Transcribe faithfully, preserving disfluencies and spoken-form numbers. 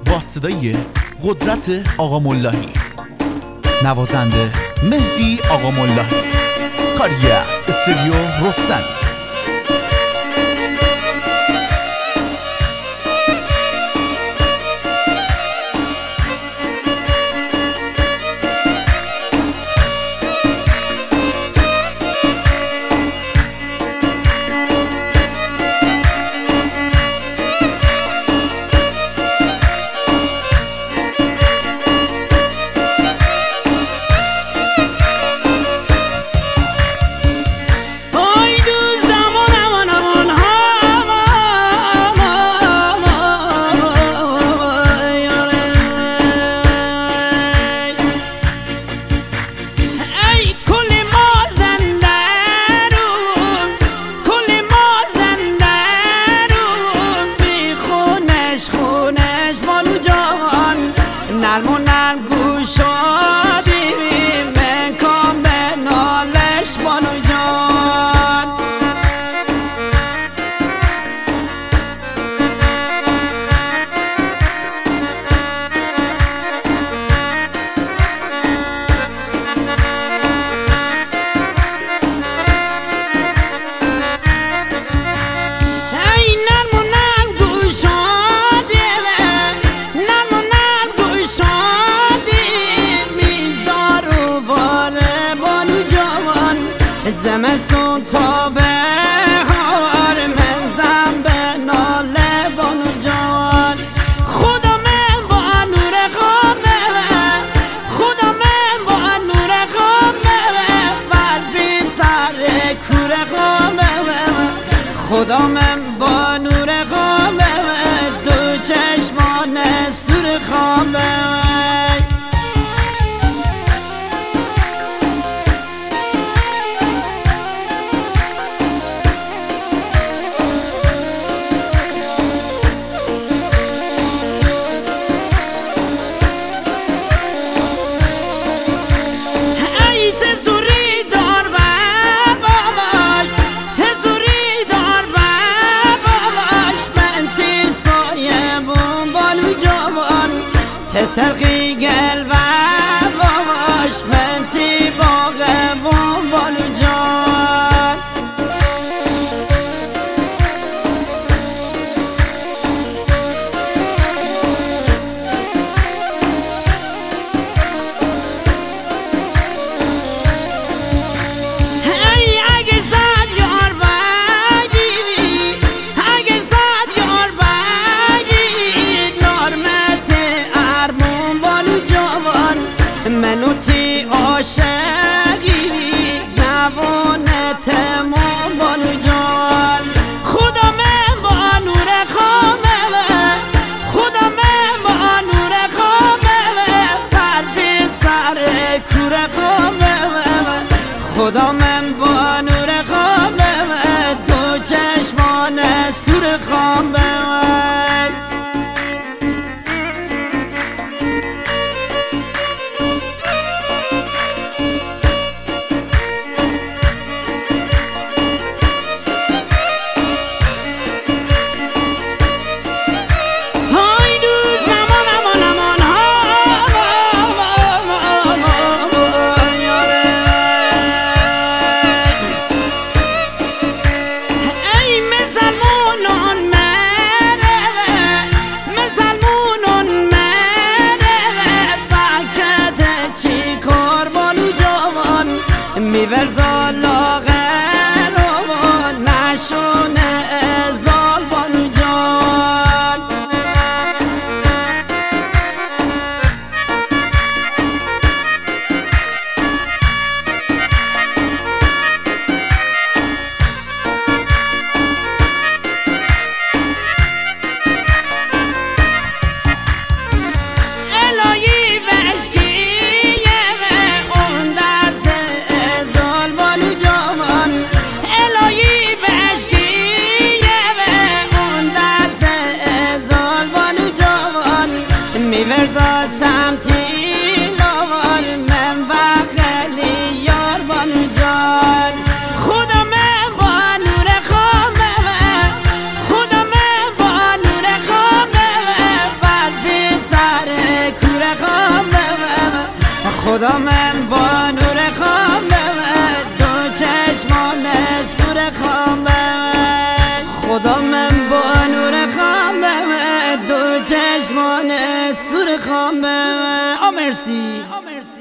با صدای قدرت آقا ملاحی، نوازنده مهدی آقا ملاحی، کاری از استودیو رستمی. نرم و نرم گوشادی من کام به نالش بانو جان. ای نرم و نرم گوشادی نرم و نرم گوشادی میزار و واره بانو جوان. زمستون تا بهار من زن به ناله بانو جوان. خدا من با نور قامه خدا من با نور قامه برفی سر کور قامه خدا من با نور قامه دو چشمان سور قامه. سرقی گل و باش من تی باغمون بانو جان. ای اگر زد یار بگی اگر زد یار بگی نارمت منو تی عاشقی نوانتمون بانو جان. خدا من با نور قامه خدا من با نور قامه پرفی سر کور قامه خدا من با نور قامه دو چشمان سور قامه. میورزا لاغر و نشونه ازال بانو جان. الهی بشکیه اون دست ازال بانو جان. الهی بشکیه اون دست ازال بانو جان. میورزا سمتی لوار من بغلی یار بانو جان. خدا من با نور قامه خدا من با نور قامه برفی خدا من با نور خامه دو چشمان سور خامه خدا من با نور خامه دو چشمان سور خامه آ مرسی